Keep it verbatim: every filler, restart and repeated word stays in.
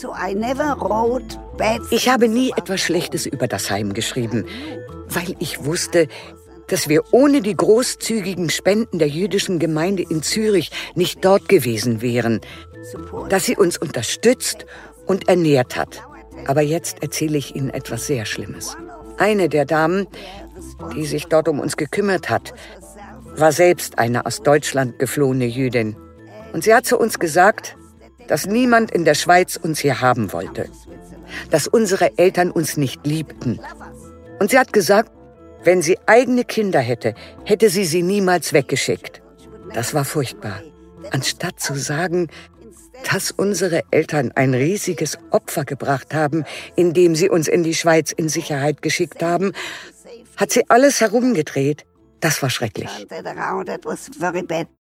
Ich habe nie etwas Schlechtes über das Heim geschrieben, weil ich wusste, dass wir ohne die großzügigen Spenden der jüdischen Gemeinde in Zürich nicht dort gewesen wären, dass sie uns unterstützt und ernährt hat. Aber jetzt erzähle ich Ihnen etwas sehr Schlimmes. Eine der Damen, die sich dort um uns gekümmert hat, war selbst eine aus Deutschland geflohene Jüdin. Und sie hat zu uns gesagt, dass niemand in der Schweiz uns hier haben wollte, dass unsere Eltern uns nicht liebten. Und sie hat gesagt, wenn sie eigene Kinder hätte, hätte sie sie niemals weggeschickt. Das war furchtbar. Anstatt zu sagen, dass unsere Eltern ein riesiges Opfer gebracht haben, indem sie uns in die Schweiz in Sicherheit geschickt haben, hat sie alles herumgedreht. Das war schrecklich.